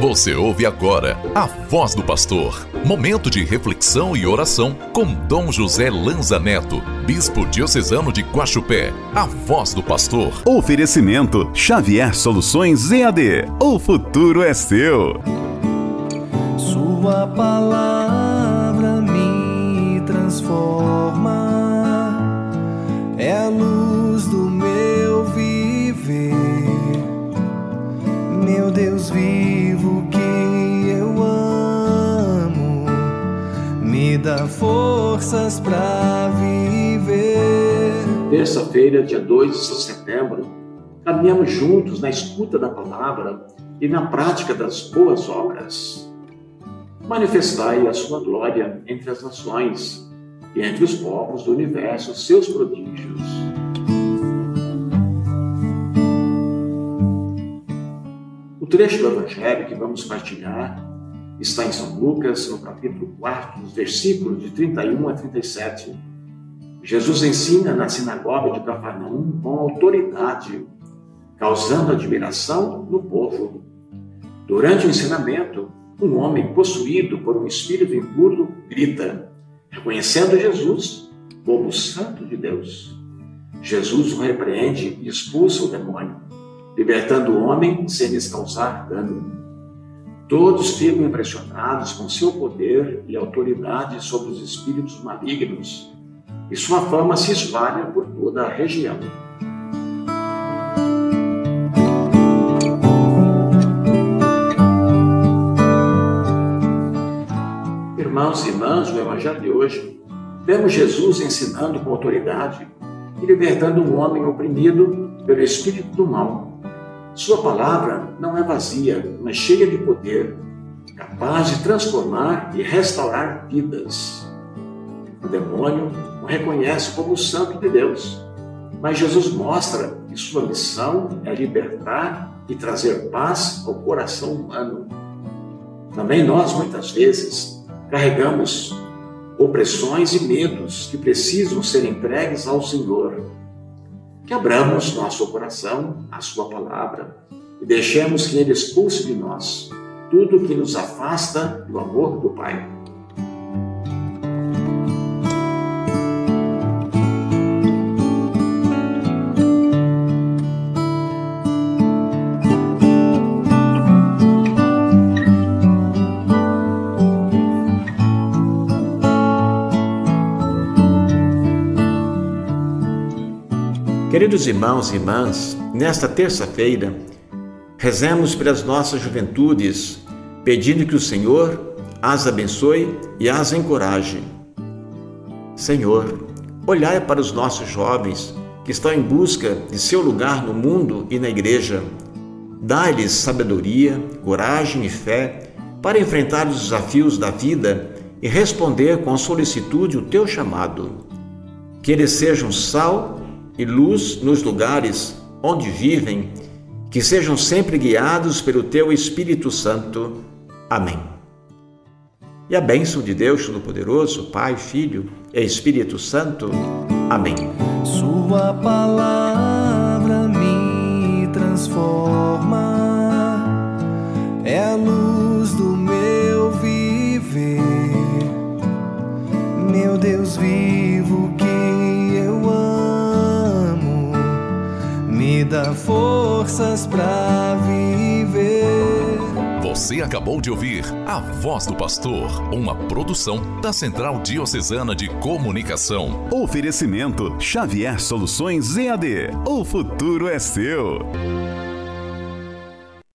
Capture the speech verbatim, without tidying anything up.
Você ouve agora a Voz do Pastor. Momento de reflexão e oração com Dom José Lanza Neto, Bispo Diocesano de Guaxupé. A Voz do Pastor. Oferecimento Xavier Soluções E A D. O futuro é seu. Sua palavra me transforma, é a luz do meu viver. Meu Deus vivo que eu amo, me dá forças para viver. Terça-feira, dia dois de setembro, caminhamos juntos na escuta da palavra e na prática das boas obras. Manifestai a sua glória entre as nações e entre os povos do universo, seus prodígios. O trecho do Evangelho que vamos partilhar está em São Lucas, no capítulo quatro, nos versículos de trinta e um a trinta e sete. Jesus ensina na sinagoga de Cafarnaum com autoridade, causando admiração no povo. Durante o ensinamento, um homem possuído por um espírito impuro grita, reconhecendo Jesus como o Santo de Deus. Jesus o repreende e expulsa o demônio, libertando o homem sem lhes causar dano. Todos ficam impressionados com seu poder e autoridade sobre os espíritos malignos, e sua fama se espalha por toda a região. Irmãos e irmãs, no Evangelho de hoje, vemos Jesus ensinando com autoridade e libertando um homem oprimido pelo espírito do mal. Sua palavra não é vazia, mas cheia de poder, capaz de transformar e restaurar vidas. O demônio o reconhece como o Santo de Deus, mas Jesus mostra que sua missão é libertar e trazer paz ao coração humano. Também nós, muitas vezes, carregamos opressões e medos que precisam ser entregues ao Senhor. Que abramos nosso coração à sua palavra e deixemos que Ele expulse de nós tudo que nos afasta do amor do Pai. Queridos irmãos e irmãs, nesta terça-feira, rezemos pelas nossas juventudes, pedindo que o Senhor as abençoe e as encoraje. Senhor, olhai para os nossos jovens que estão em busca de seu lugar no mundo e na igreja. Dai-lhes sabedoria, coragem e fé para enfrentar os desafios da vida e responder com solicitude o teu chamado. Que eles sejam sal e luz nos lugares onde vivem, que sejam sempre guiados pelo teu Espírito Santo. Amém. E a bênção de Deus Todo-Poderoso, Pai, Filho e Espírito Santo. Amém. Sua palavra me transforma, é a luz do meu viver. Meu Deus vivo que eu amo, me dá forças para viver. Você acabou de ouvir A Voz do Pastor, uma produção da Central Diocesana de Comunicação. Oferecimento Xavier Soluções E A D. O futuro é seu.